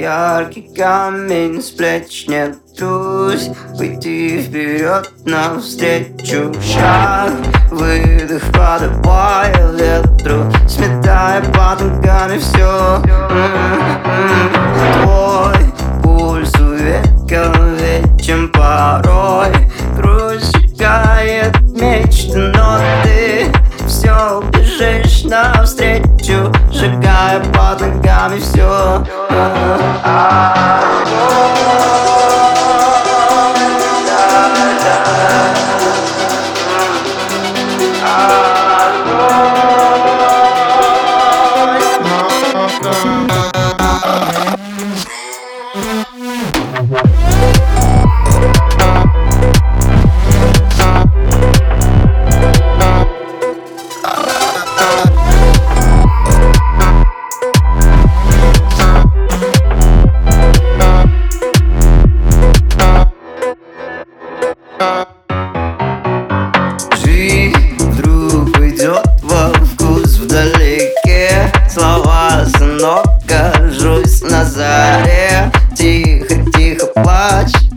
яркий камень с плеч не трусь, пойти вперед навстречу. Шаг, выдох, подавая ветру, сметая под ногами все. Твой пульс увековечен порой, грусть сжигает мечты, но ты все бежишь навстречу, сжигая под ногами все. Жизнь вдруг пойдет во вкус вдалеке. Слова сынок, кажусь на заре. Тихо, тихо плачь,